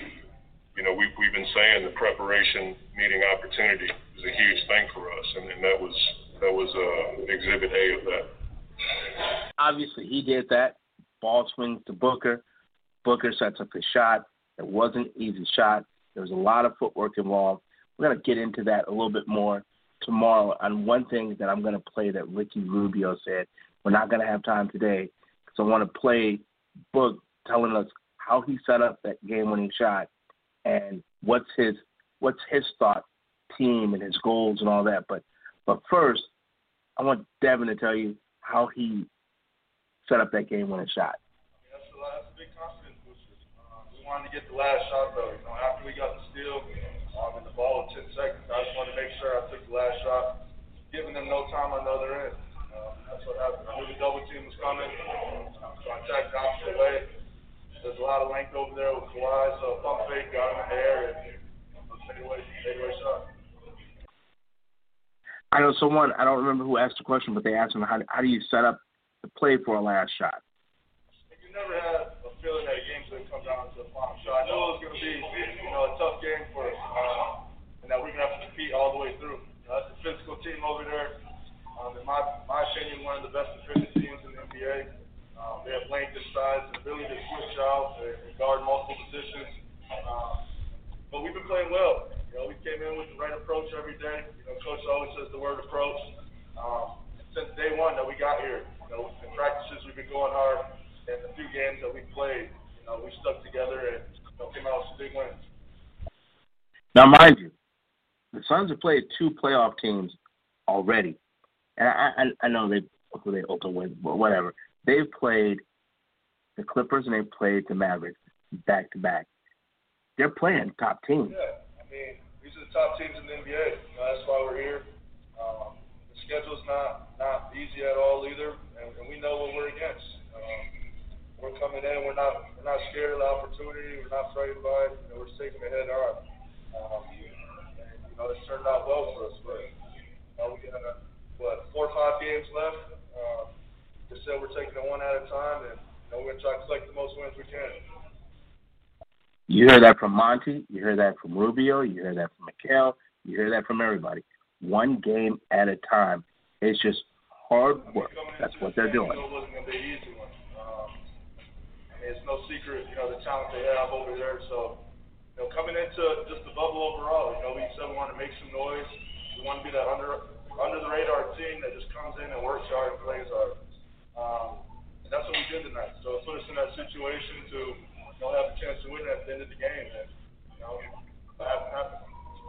we've been saying the preparation meeting opportunity is a huge thing for us. And that was exhibit A of that. Obviously, he did that. Ball swings to Booker. Booker sets up his shot. It wasn't an easy shot. There was a lot of footwork involved. We're going to get into that a little bit more tomorrow on one thing that I'm going to play that Ricky Rubio said. We're not going to have time today because I want to play Book telling us how he set up that game-winning shot and what's his thought team and his goals and all that. But first, I want Devin to tell you how he set up that game-winning shot. That's a big confidence booster. We wanted to get the last shot, though. After we got the steal and the ball with 10 seconds, I just wanted to make sure I took the last shot, giving them no time on the other end. That's what happened. I knew the double team was coming, so I attacked the opposite way. There's a lot of length over there with Kawhi, so pump fake, got him in the air, and fadeaway shot. I know someone, I don't remember who asked the question, but they asked him, how do you set up the play for a last shot? You never had a feeling that a game's going to come down to a final shot. I knew it was going to be, a tough game for us, and that we're going to have to compete all the way through. That's a physical team over there. In my opinion, one of the best defensive teams in the NBA. They have length and size, the ability to switch out and guard multiple positions. But we've been playing well. We came in with the right approach every day. Coach always says the word approach. Since day one that we got here, in practices we've been going hard, and the few games that we played, we stuck together and came out with some big wins. Now, mind you, the Suns have played 2 playoff teams already, and I know they ultimately win, but whatever. They've played the Clippers and they've played the Mavericks back to back. They're playing top teams. Yeah, these are the top teams in the NBA. That's why we're here. The schedule's not easy at all either, and we know what we're against. We're coming in. We're not scared of the opportunity. We're not frightened by it. We're taking the head on. It's turned out well for us. But we got 4 or 5 games left. Just said we're taking it one at a time, and we're going to try to collect the most wins we can. You hear that from Monty. You hear that from Rubio. You hear that from Mikal. You hear that from everybody. One game at a time. It's just hard work. That's what they're doing. It wasn't going to be an easy one. It's no secret, the talent they have over there. So, coming into just the bubble overall, we said we want to make some noise. We want to be that under the radar team that just comes in and works hard and plays hard. And that's what we did tonight. So it put us in that situation to have a chance to win at the end of the game. And, that hasn't happened.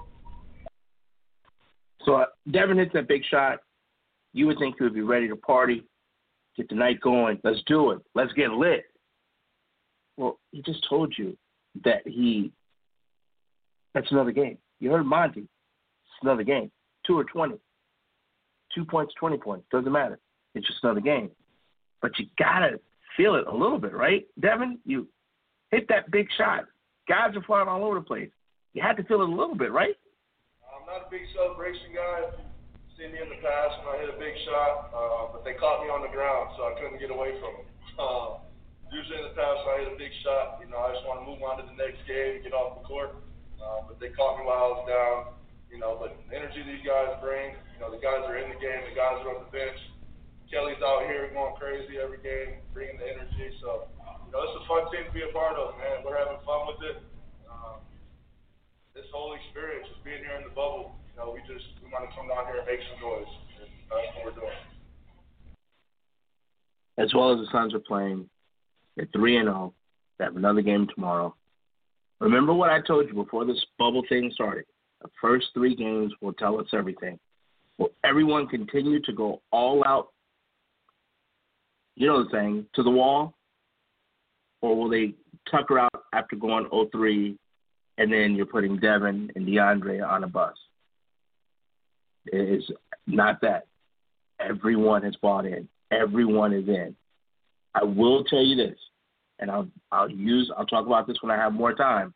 So Devin hits that big shot. You would think he would be ready to party, get the night going. Let's do it. Let's get lit. Well, he just told you that that's another game. You heard Monty. It's another game. 2 or 20. 2 points, 20 points. Doesn't matter. It's just another game. But you got to feel it a little bit, right? Devin, you hit that big shot. Guys are flying all over the place. You had to feel it a little bit, right? I'm not a big celebration guy. You've seen me in the past when I hit a big shot, but they caught me on the ground, so I couldn't get away from them. Usually in the past when I hit a big shot, I just want to move on to the next game, get off the court. But they caught me while I was down. But the energy these guys bring, the guys are in the game, the guys are on the bench. Kelly's out here going crazy every game, bringing the energy. So, it's a fun team to be a part of, man. We're having fun with it. This whole experience, just being here in the bubble, we want to come down here and make some noise. And that's what we're doing. As well as the Suns are playing, they're 3-0. They have another game tomorrow. Remember what I told you before this bubble thing started. The first 3 games will tell us everything. Will everyone continue to go all out, you know the saying, to the wall? Or will they tucker out after going 0-3, and then you're putting Devin and DeAndre on a bus? It is not that. Everyone has bought in. Everyone is in. I will tell you this, and I'll talk about this when I have more time.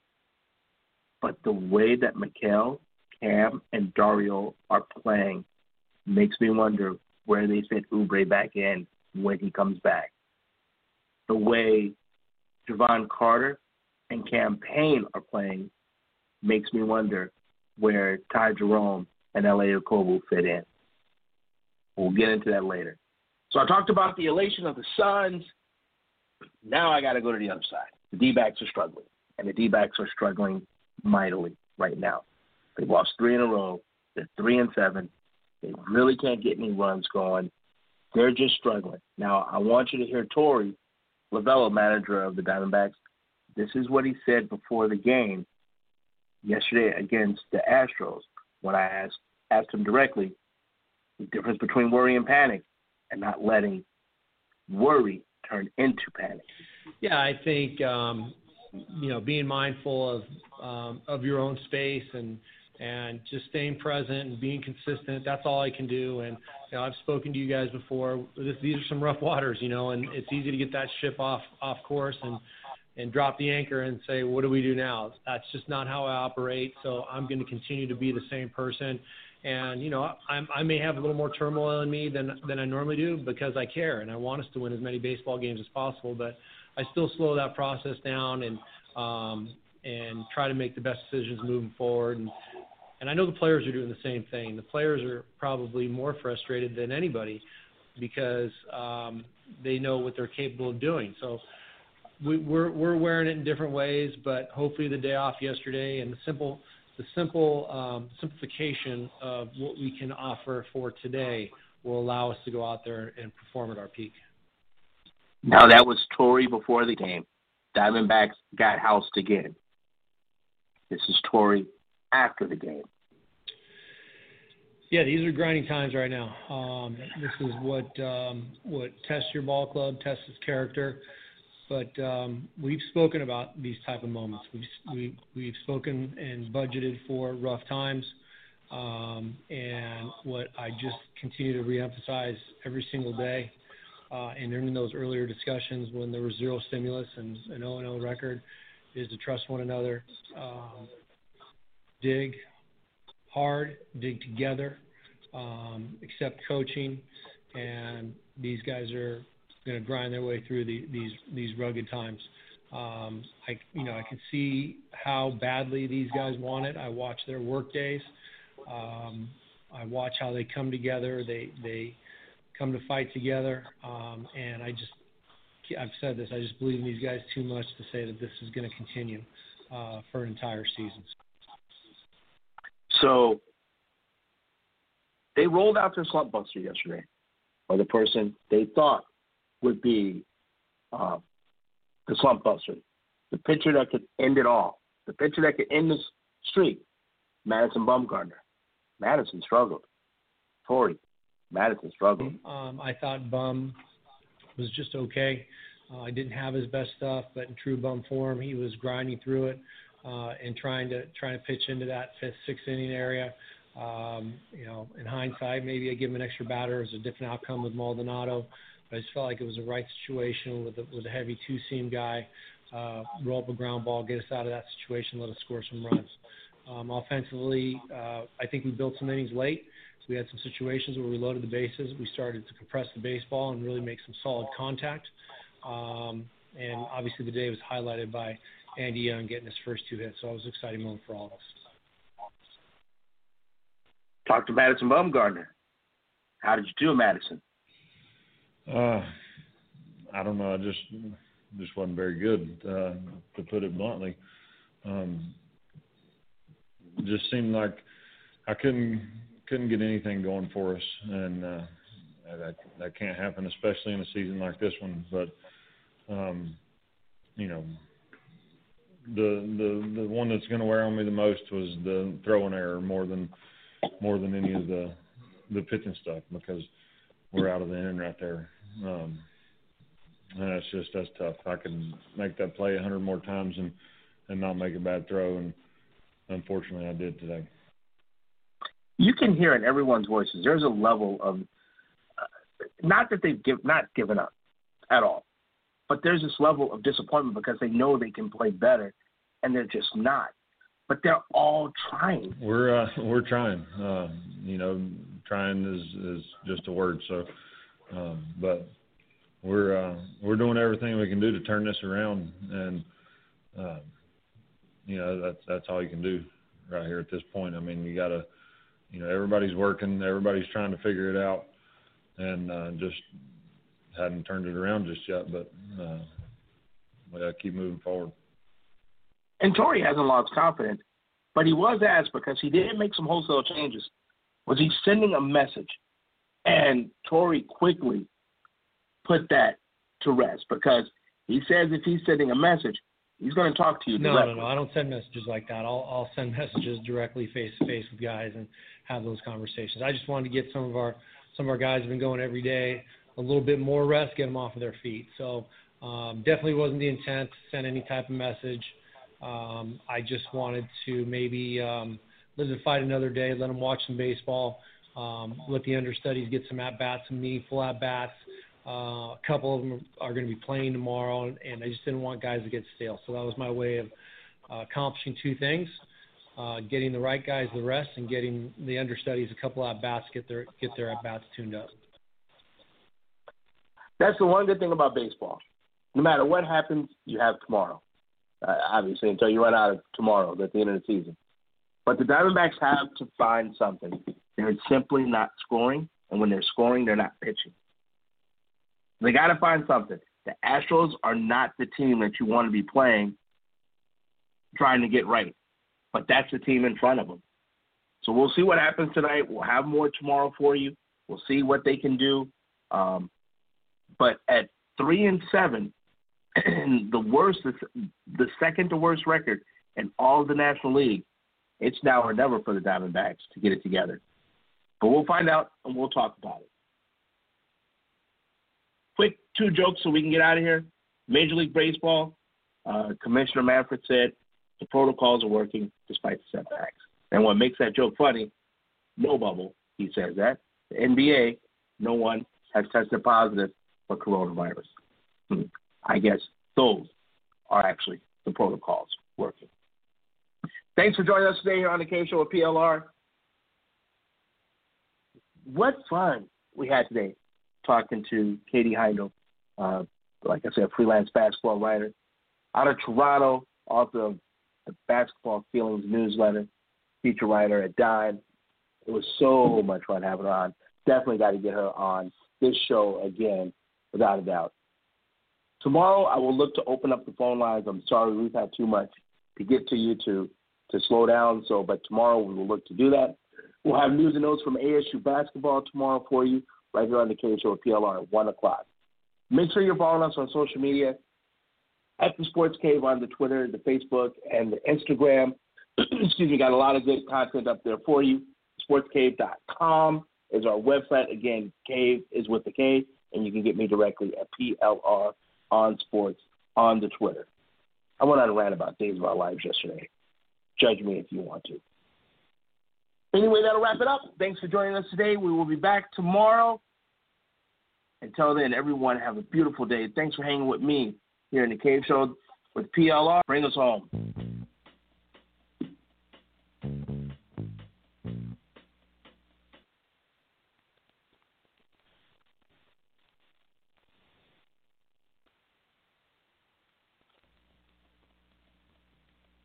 But the way that Mikal, Cam, and Dario are playing makes me wonder where they fit Oubre back in when he comes back. The way Javon Carter and Cam Payne are playing makes me wonder where Ty Jerome and L.A. Okobo fit in. We'll get into that later. So I talked about the elation of the Suns. Now I got to go to the other side. The D-backs are struggling, and the D-backs are struggling mightily right now. They've lost 3 in a row. They're 3-7. They really can't get any runs going. They're just struggling. Now, I want you to hear Torey Lovullo, manager of the Diamondbacks. This is what he said before the game yesterday against the Astros when I asked him directly the difference between worry and panic and not letting worry turn into panic. Yeah, I think being mindful of your own space and just staying present and being consistent. That's all I can do. And I've spoken to you guys before. These are some rough waters, and it's easy to get that ship off course and drop the anchor and say, what do we do now? That's just not how I operate. So I'm going to continue to be the same person. And, I may have a little more turmoil in me than I normally do because I care and I want us to win as many baseball games as possible. But I still slow that process down and try to make the best decisions moving forward. And I know the players are doing the same thing. The players are probably more frustrated than anybody because they know what they're capable of doing. So we're wearing it in different ways, but hopefully the day off yesterday and the simplification of what we can offer for today will allow us to go out there and perform at our peak. Now that was Torey before the game. Diamondbacks got housed again. This is Torey after the game. Yeah, these are grinding times right now. This is what tests your ball club, tests its character. But we've spoken about these type of moments. We've spoken and budgeted for rough times. And what I just continue to reemphasize every single day, and during those earlier discussions when there was zero stimulus and an 0-0 record, is to trust one another, dig hard, dig together, accept coaching, and these guys are going to grind their way through these rugged times. I can see how badly these guys want it. I watch their work days. I watch how they come together. They come to fight together. And I've said this, I just believe in these guys too much to say that this is going to continue for an entire season. So they rolled out their slump buster yesterday, or the person they thought would be the slump buster, the pitcher that could end it all, the pitcher that could end this streak, Madison Bumgarner. Madison struggled. Torey, Madison struggled. I thought Bum was just okay. I didn't have his best stuff, but in true Bum form, he was grinding through it and trying to pitch into that 5th, 6th inning area. In hindsight, maybe I give him an extra batter. It was a different outcome with Maldonado. I just felt like it was the right situation with a heavy 2-seam guy, roll up a ground ball, get us out of that situation, let us score some runs. Offensively, I think we built some innings late. We had some situations where we loaded the bases. We started to compress the baseball and really make some solid contact. And obviously the day was highlighted by Andy Young getting his first 2 hits, so it was an exciting moment for all of us. Talk to Madison Bumgarner. How did you do, Madison? I don't know. I just just wasn't very good, to put it bluntly. Just seemed like I couldn't get anything going for us, and that can't happen, especially in a season like this one. But you know, the one that's going to wear on me the most was the throwing error more than any of the pitching stuff, because we're out of the inning right there. And that's tough. I can make that play 100 more times and not make a bad throw, and unfortunately I did today. You can hear in everyone's voices there's a level of not that they've not given up at all, but there's this level of disappointment because they know they can play better, and they're just not. But they're all trying. We're trying. You know, trying is just a word. So, but we're doing everything we can do to turn this around, and you know, that's all you can do right here at this point. I mean, you gotta, you know, everybody's working, everybody's trying to figure it out, and just hadn't turned it around just yet. But we gotta keep moving forward. And Torrey hasn't lost confidence, but he was asked, because he did make some wholesale changes, was he sending a message? And Torrey quickly put that to rest, because he says if he's sending a message, he's going to talk to you directly. No. I don't send messages like that. I'll send messages directly face-to-face with guys and have those conversations. I just wanted to get some of our guys who've been going every day a little bit more rest, get them off of their feet. So definitely wasn't the intent to send any type of message. I just wanted to maybe live the fight another day, let them watch some baseball, let the understudies get some at-bats, some meaningful at-bats. A couple of them are going to be playing tomorrow, and I just didn't want guys to get stale. So that was my way of accomplishing two things, getting the right guys the rest and getting the understudies a couple at-bats, get their at-bats tuned up. That's the one good thing about baseball. No matter what happens, you have tomorrow. Obviously, until you run out of tomorrow at the end of the season. But the Diamondbacks have to find something. They're simply not scoring, and when they're scoring, they're not pitching. They got to find something. The Astros are not the team that you want to be playing trying to get right, but that's the team in front of them. So we'll see what happens tonight. We'll have more tomorrow for you. We'll see what they can do. But at 3-7, the second to worst record in all of the National League, it's now or never for the Diamondbacks to get it together. But we'll find out, and we'll talk about it. Quick two jokes so we can get out of here. Major League Baseball, Commissioner Manfred said the protocols are working despite the setbacks. And what makes that joke funny, no bubble, he says that. The NBA, no one has tested positive for coronavirus. I guess those are actually the protocols working. Thanks for joining us today here on the Cave Show with PLR. What fun we had today talking to Katie Heindel, like I said, freelance basketball writer out of Toronto, author of the Basketball Feelings newsletter, feature writer at Dime. It was so much fun having her on. Definitely got to get her on this show again, without a doubt. Tomorrow, I will look to open up the phone lines. I'm sorry we've had too much to get to you to slow down. But tomorrow we will look to do that. We'll have news and notes from ASU basketball tomorrow for you right here on the Cave Show at PLR at 1 o'clock. Make sure you're following us on social media at the Sports Cave on the Twitter, the Facebook, and the Instagram. Excuse me, got a lot of good content up there for you. SportsCave.com is our website. Again, Cave is with the K, and you can get me directly at PLR on Sports on the Twitter. I went on a rant about Days of Our Lives yesterday. Judge me if you want to. Anyway, that'll wrap it up. Thanks for joining us today. We will be back tomorrow. Until then, everyone have a beautiful day. Thanks for hanging with me here in the Cave Show with PLR. Bring us home.